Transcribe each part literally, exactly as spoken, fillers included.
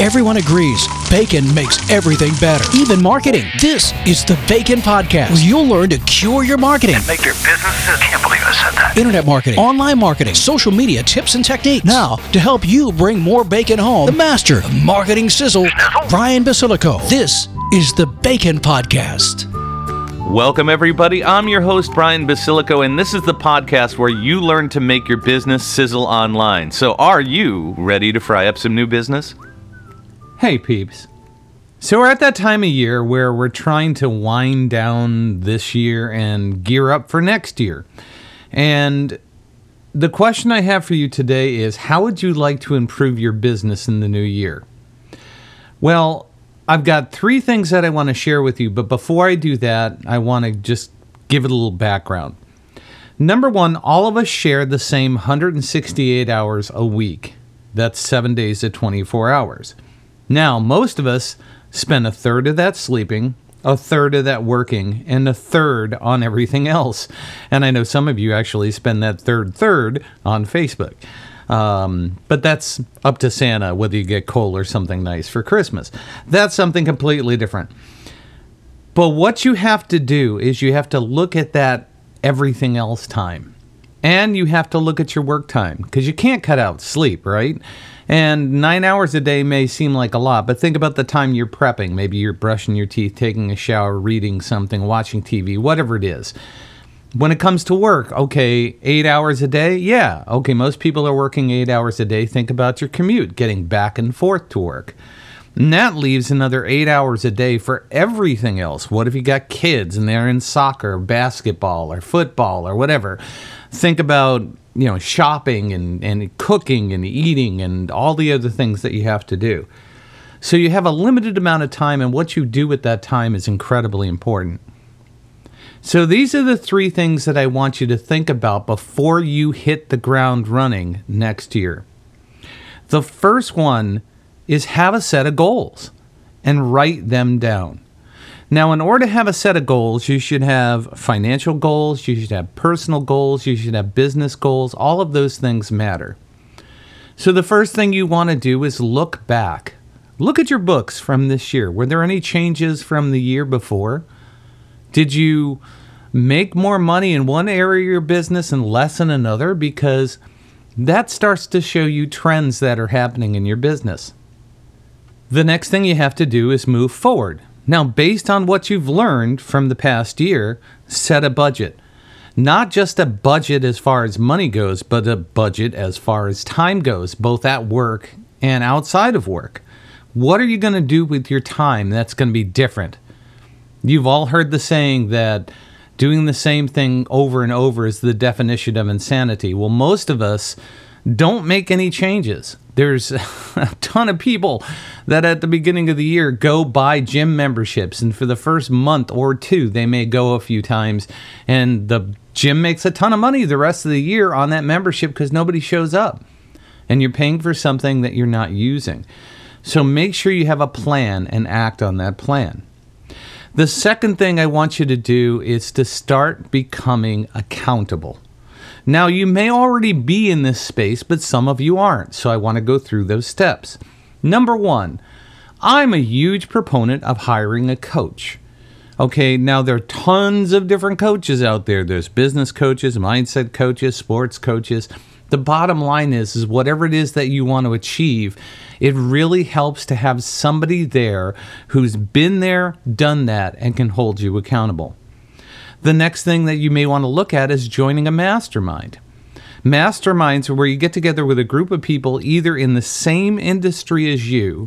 Everyone agrees bacon makes everything better, even marketing. This is the Bacon Podcast, where you'll learn to cure your marketing. And make your business, I can't believe I said that. Internet marketing, online marketing, social media tips and techniques. Now, to help you bring more bacon home, the master of marketing sizzle, Brian Basilico. This is the Bacon Podcast. Welcome, everybody. I'm your host, Brian Basilico, and this is the podcast where you learn to make your business sizzle online. So are you ready to fry up some new business? Hey, peeps. So we're at that time of year where we're trying to wind down this year and gear up for next year. And the question I have for you today is, how would you like to improve your business in the new year? Well, I've got three things that I want to share with you, but before I do that, I want to just give it a little background. Number one, all of us share the same one hundred sixty-eight hours a week. That's seven days at twenty-four hours. Now, most of us spend a third of that sleeping, a third of that working, and a third on everything else. And I know some of you actually spend that third third on Facebook. Um, but that's up to Santa, whether you get coal or something nice for Christmas. That's something completely different. But what you have to do is you have to look at that everything else time. And you have to look at your work time, because you can't cut out sleep, right? And nine hours a day may seem like a lot, but think about the time you're prepping. Maybe you're brushing your teeth, taking a shower, reading something, watching T V, whatever it is. When it comes to work, okay, eight hours a day? Yeah. Okay, most people are working eight hours a day. Think about your commute, getting back and forth to work. And that leaves another eight hours a day for everything else. What if you got kids and they're in soccer, or basketball, or football, or whatever? Think about, you know, shopping and, and cooking and eating and all the other things that you have to do. So you have a limited amount of time, and what you do with that time is incredibly important. So these are the three things that I want you to think about before you hit the ground running next year. The first one is have a set of goals and write them down. Now, in order to have a set of goals, you should have financial goals, you should have personal goals, you should have business goals. All of those things matter. So the first thing you want to do is look back. Look at your books from this year. Were there any changes from the year before? Did you make more money in one area of your business and less in another? Because that starts to show you trends that are happening in your business. The next thing you have to do is move forward. Now, based on what you've learned from the past year, set a budget. Not just a budget as far as money goes, but a budget as far as time goes, both at work and outside of work. What are you going to do with your time that's going to be different? You've all heard the saying that doing the same thing over and over is the definition of insanity. Well, most of us don't make any changes. There's a ton of people that at the beginning of the year go buy gym memberships, and for the first month or two, they may go a few times, and the gym makes a ton of money the rest of the year on that membership because nobody shows up, and you're paying for something that you're not using. So make sure you have a plan and act on that plan. The second thing I want you to do is to start becoming accountable. Now, you may already be in this space, but some of you aren't, so I want to go through those steps. Number one, I'm a huge proponent of hiring a coach. Okay, now there are tons of different coaches out there. There's business coaches, mindset coaches, sports coaches. The bottom line is, is whatever it is that you want to achieve, it really helps to have somebody there who's been there, done that, and can hold you accountable. The next thing that you may want to look at is joining a mastermind. Masterminds are where you get together with a group of people either in the same industry as you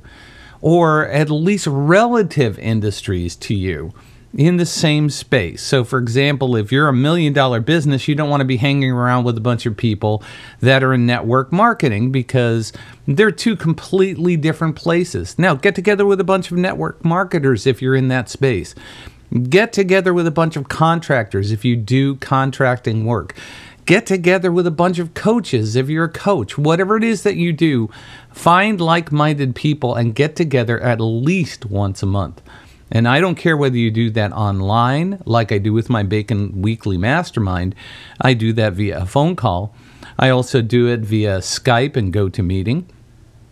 or at least relative industries to you in the same space. So, for example, if you're a million dollar business, you don't want to be hanging around with a bunch of people that are in network marketing because they're two completely different places. Now, get together with a bunch of network marketers if you're in that space. Get together with a bunch of contractors if you do contracting work. Get together with a bunch of coaches if you're a coach. Whatever it is that you do, find like-minded people and get together at least once a month. And I don't care whether you do that online, like I do with my Bacon Weekly Mastermind. I do that via a phone call. I also do it via Skype and GoToMeeting.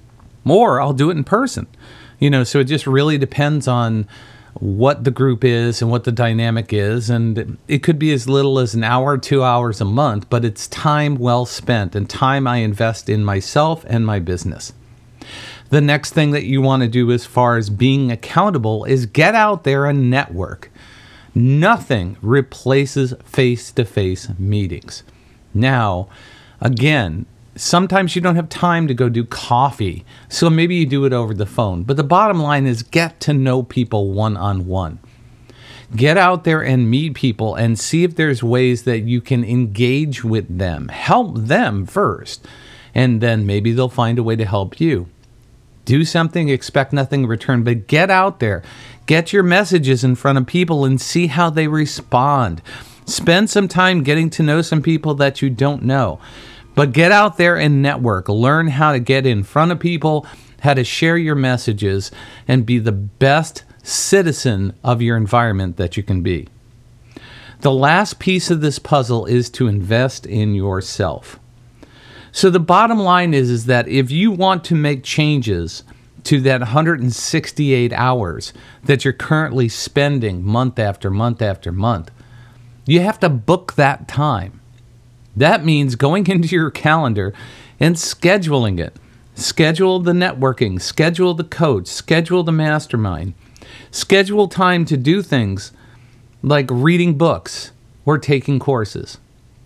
or I'll do it in person. You know, so it just really depends on what the group is and what the dynamic is. And it could be as little as an hour, two hours a month, but it's time well spent and time I invest in myself and my business. The next thing that you want to do as far as being accountable is get out there and network. Nothing replaces face-to-face meetings. Now, again, sometimes you don't have time to go do coffee, so maybe you do it over the phone. But the bottom line is get to know people one-on-one. Get out there and meet people and see if there's ways that you can engage with them. Help them first, and then maybe they'll find a way to help you. Do something, expect nothing in return, but get out there. Get your messages in front of people and see how they respond. Spend some time getting to know some people that you don't know. But get out there and network. Learn how to get in front of people, how to share your messages, and be the best citizen of your environment that you can be. The last piece of this puzzle is to invest in yourself. So the bottom line is, is that if you want to make changes to that one hundred sixty-eight hours that you're currently spending month after month after month, you have to book that time. That means going into your calendar and scheduling it. Schedule the networking, schedule the coach, schedule the mastermind. Schedule time to do things like reading books or taking courses.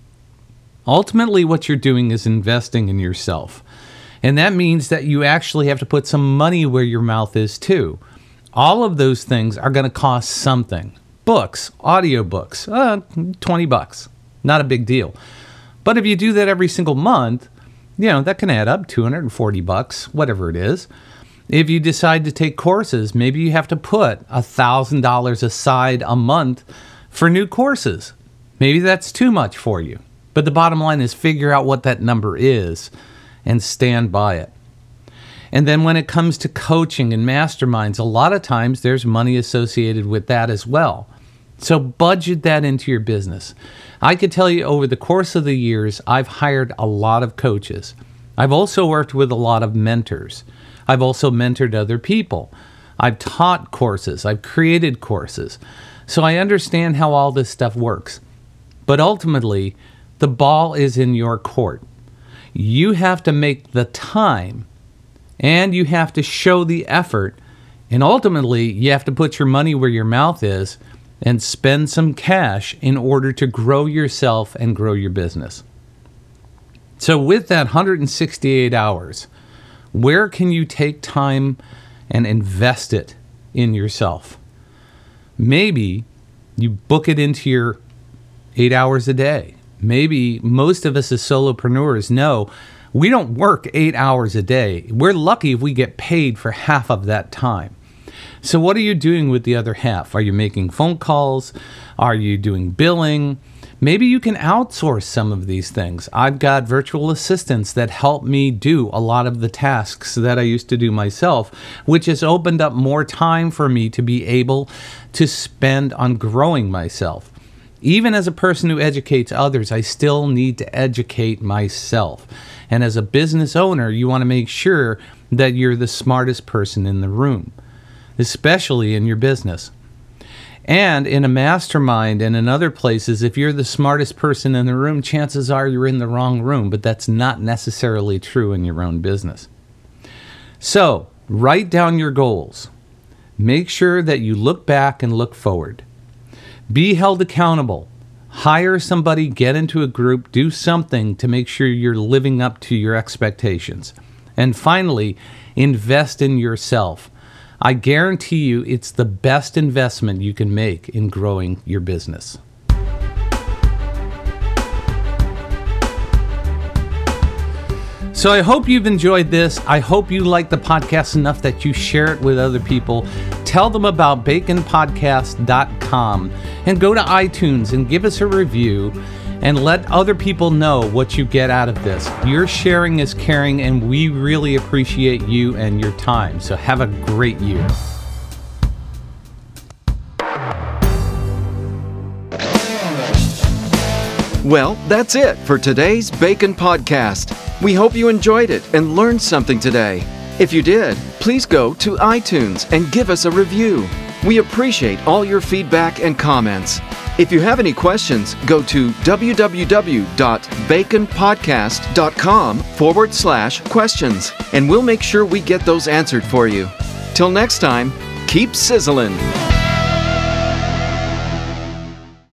Ultimately, what you're doing is investing in yourself. And that means that you actually have to put some money where your mouth is too. All of those things are going to cost something. Books, audiobooks, uh, twenty bucks. Not a big deal. But if you do that every single month, you know, that can add up two hundred forty bucks, whatever it is. If you decide to take courses, maybe you have to put one thousand dollars aside a month for new courses. Maybe that's too much for you. But the bottom line is figure out what that number is and stand by it. And then when it comes to coaching and masterminds, a lot of times there's money associated with that as well. So budget that into your business. I could tell you over the course of the years, I've hired a lot of coaches. I've also worked with a lot of mentors. I've also mentored other people. I've taught courses. I've created courses. So I understand how all this stuff works. But ultimately, the ball is in your court. You have to make the time, and you have to show the effort, and ultimately, you have to put your money where your mouth is and spend some cash in order to grow yourself and grow your business. So with that one hundred sixty-eight hours, where can you take time and invest it in yourself? Maybe you book it into your eight hours a day. Maybe most of us as solopreneurs know we don't work eight hours a day. We're lucky if we get paid for half of that time. So what are you doing with the other half? Are you making phone calls? Are you doing billing? Maybe you can outsource some of these things. I've got virtual assistants that help me do a lot of the tasks that I used to do myself, which has opened up more time for me to be able to spend on growing myself. Even as a person who educates others, I still need to educate myself. And as a business owner, you want to make sure that you're the smartest person in the room, especially in your business. And in a mastermind and in other places, if you're the smartest person in the room, chances are you're in the wrong room, but that's not necessarily true in your own business. So, write down your goals. Make sure that you look back and look forward. Be held accountable. Hire somebody, get into a group, do something to make sure you're living up to your expectations. And finally, invest in yourself. I guarantee you it's the best investment you can make in growing your business. So I hope you've enjoyed this. I hope you like the podcast enough that you share it with other people. Tell them about bacon podcast dot com and go to iTunes and give us a review and let other people know what you get out of this. Your sharing is caring, and we really appreciate you and your time. So have a great year. Well, that's it for today's Bacon Podcast. We hope you enjoyed it and learned something today. If you did, please go to iTunes and give us a review. We appreciate all your feedback and comments. If you have any questions, go to www.baconpodcast.com forward slash questions, and we'll make sure we get those answered for you. Till next time, keep sizzling.